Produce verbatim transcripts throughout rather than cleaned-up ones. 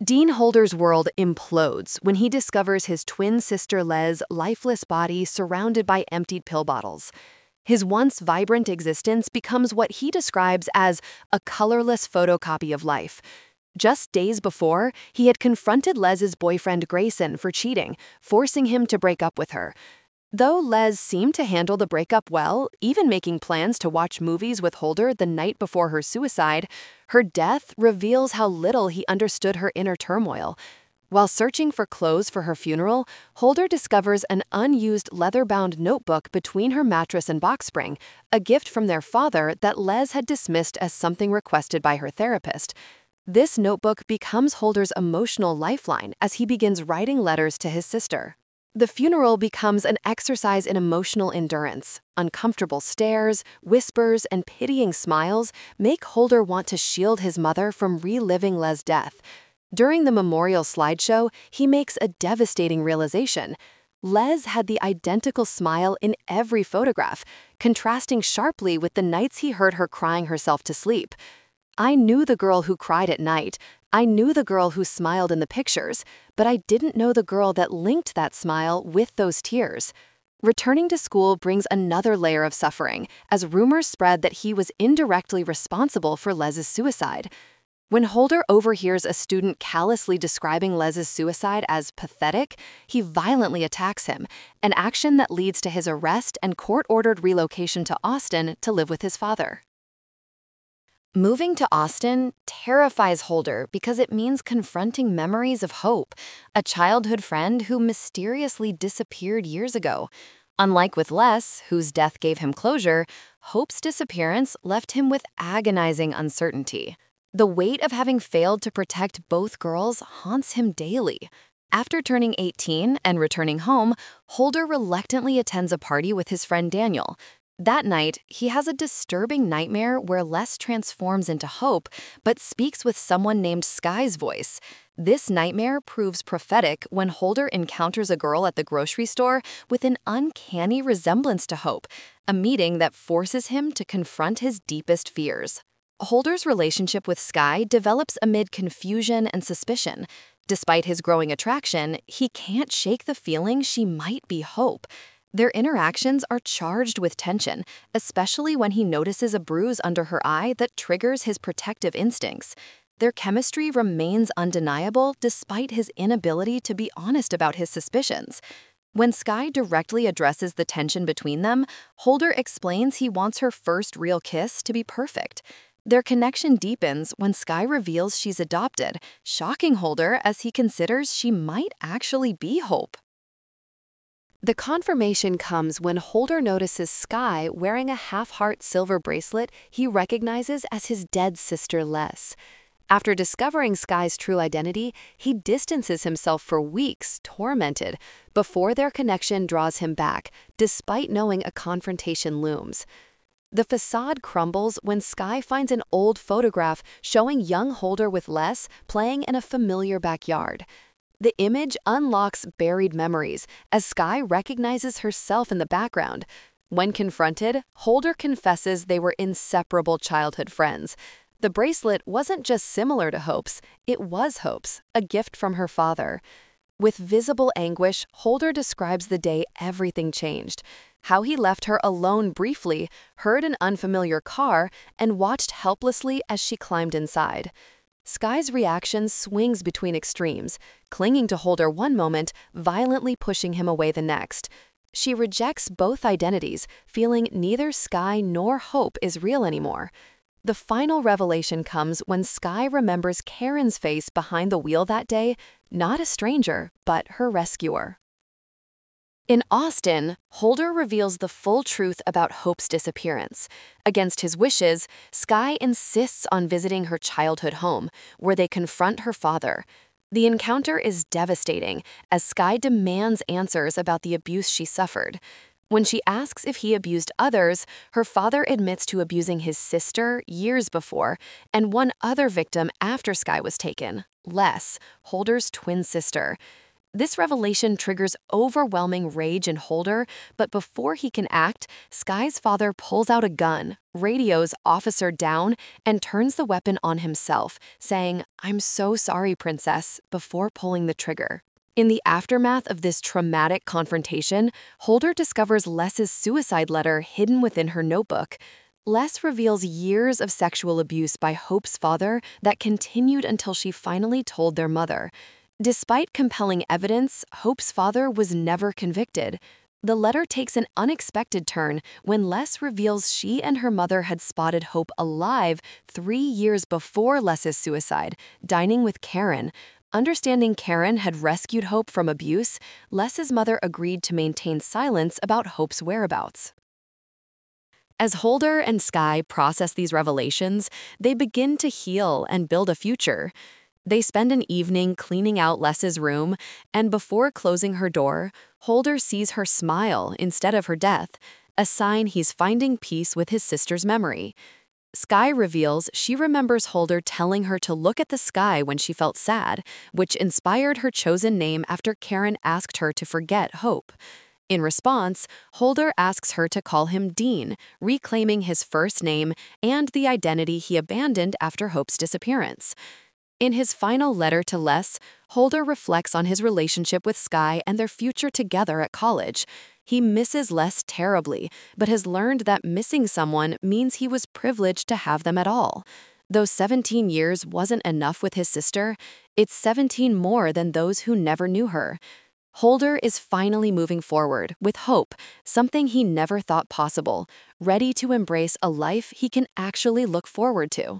Dean Holder's world implodes when he discovers his twin sister Les' lifeless body surrounded by emptied pill bottles. His once vibrant existence becomes what he describes as a colorless photocopy of life. Just days before, he had confronted Les's boyfriend Grayson for cheating, forcing him to break up with her. Though Les seemed to handle the breakup well, even making plans to watch movies with Holder the night before her suicide, her death reveals how little he understood her inner turmoil. While searching for clothes for her funeral, Holder discovers an unused leather-bound notebook between her mattress and box spring, a gift from their father that Les had dismissed as something requested by her therapist. This notebook becomes Holder's emotional lifeline as he begins writing letters to his sister. The funeral becomes an exercise in emotional endurance. Uncomfortable stares, whispers, and pitying smiles make Holder want to shield his mother from reliving Les' death. During the memorial slideshow, he makes a devastating realization. Les had the identical smile in every photograph, contrasting sharply with the nights he heard her crying herself to sleep. "I knew the girl who cried at night. I knew the girl who smiled in the pictures, but I didn't know the girl that linked that smile with those tears." Returning to school brings another layer of suffering, as rumors spread that he was indirectly responsible for Les's suicide. When Holder overhears a student callously describing Les's suicide as pathetic, he violently attacks him, an action that leads to his arrest and court-ordered relocation to Austin to live with his father. Moving to Austin terrifies Holder because it means confronting memories of Hope, a childhood friend who mysteriously disappeared years ago. Unlike with Les, whose death gave him closure, Hope's disappearance left him with agonizing uncertainty. The weight of having failed to protect both girls haunts him daily. After turning eighteen and returning home, Holder reluctantly attends a party with his friend Daniel. That night, he has a disturbing nightmare where Les transforms into Hope, but speaks with someone named Sky's voice. This nightmare proves prophetic when Holder encounters a girl at the grocery store with an uncanny resemblance to Hope, a meeting that forces him to confront his deepest fears. Holder's relationship with Sky develops amid confusion and suspicion. Despite his growing attraction, he can't shake the feeling she might be Hope. Their interactions are charged with tension, especially when he notices a bruise under her eye that triggers his protective instincts. Their chemistry remains undeniable despite his inability to be honest about his suspicions. When Sky directly addresses the tension between them, Holder explains he wants her first real kiss to be perfect. Their connection deepens when Sky reveals she's adopted, shocking Holder as he considers she might actually be Hope. The confirmation comes when Holder notices Sky wearing a half-heart silver bracelet he recognizes as his dead sister Les. After discovering Sky's true identity, he distances himself for weeks, tormented, before their connection draws him back, despite knowing a confrontation looms. The facade crumbles when Sky finds an old photograph showing young Holder with Les playing in a familiar backyard. The image unlocks buried memories as Sky recognizes herself in the background. When confronted, Holder confesses they were inseparable childhood friends. The bracelet wasn't just similar to Hope's, it was Hope's, a gift from her father. With visible anguish, Holder describes the day everything changed, how he left her alone briefly, heard an unfamiliar car, and watched helplessly as she climbed inside. Sky's reaction swings between extremes, clinging to Holder one moment, violently pushing him away the next. She rejects both identities, feeling neither Sky nor Hope is real anymore. The final revelation comes when Sky remembers Karen's face behind the wheel that day, not a stranger, but her rescuer. In Austin, Holder reveals the full truth about Hope's disappearance. Against his wishes, Sky insists on visiting her childhood home, where they confront her father. The encounter is devastating, as Sky demands answers about the abuse she suffered. When she asks if he abused others, her father admits to abusing his sister years before, and one other victim after Sky was taken, Les, Holder's twin sister. This revelation triggers overwhelming rage in Holder, but before he can act, Sky's father pulls out a gun, radios Officer down, and turns the weapon on himself, saying, "I'm so sorry, Princess," before pulling the trigger. In the aftermath of this traumatic confrontation, Holder discovers Les's suicide letter hidden within her notebook. Les reveals years of sexual abuse by Hope's father that continued until she finally told their mother. Despite compelling evidence, Hope's father was never convicted. The letter takes an unexpected turn when Les reveals she and her mother had spotted Hope alive three years before Les's suicide, dining with Karen. Understanding Karen had rescued Hope from abuse, Les's mother agreed to maintain silence about Hope's whereabouts. As Holder and Sky process these revelations, they begin to heal and build a future. They spend an evening cleaning out Les's room, and before closing her door, Holder sees her smile instead of her death, a sign he's finding peace with his sister's memory. Sky reveals she remembers Holder telling her to look at the sky when she felt sad, which inspired her chosen name after Karen asked her to forget Hope. In response, Holder asks her to call him Dean, reclaiming his first name and the identity he abandoned after Hope's disappearance. In his final letter to Les, Holder reflects on his relationship with Sky and their future together at college. He misses Les terribly, but has learned that missing someone means he was privileged to have them at all. Though seventeen years wasn't enough with his sister, it's seventeen more than those who never knew her. Holder is finally moving forward with hope, something he never thought possible, ready to embrace a life he can actually look forward to.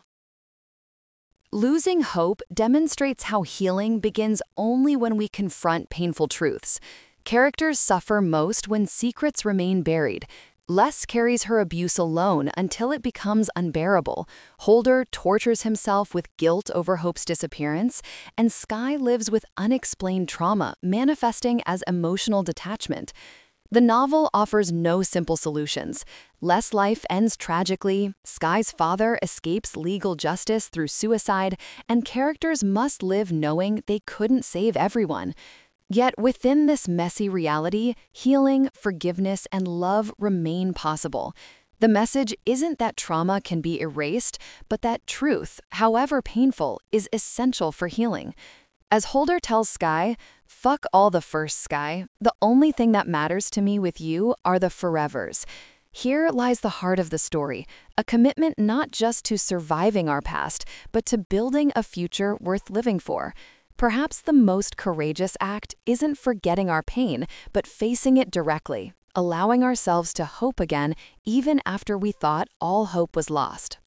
Losing hope demonstrates how healing begins only when we confront painful truths. Characters suffer most when secrets remain buried. Les carries her abuse alone until it becomes unbearable. Holder tortures himself with guilt over Hope's disappearance, and Sky lives with unexplained trauma, manifesting as emotional detachment. The novel offers no simple solutions. Les' life ends tragically, Sky's father escapes legal justice through suicide, and characters must live knowing they couldn't save everyone. Yet within this messy reality, healing, forgiveness, and love remain possible. The message isn't that trauma can be erased, but that truth, however painful, is essential for healing. As Holder tells Sky, "Fuck all the first, Sky. The only thing that matters to me with you are the forevers." Here lies the heart of the story, a commitment not just to surviving our past, but to building a future worth living for. Perhaps the most courageous act isn't forgetting our pain, but facing it directly, allowing ourselves to hope again even after we thought all hope was lost.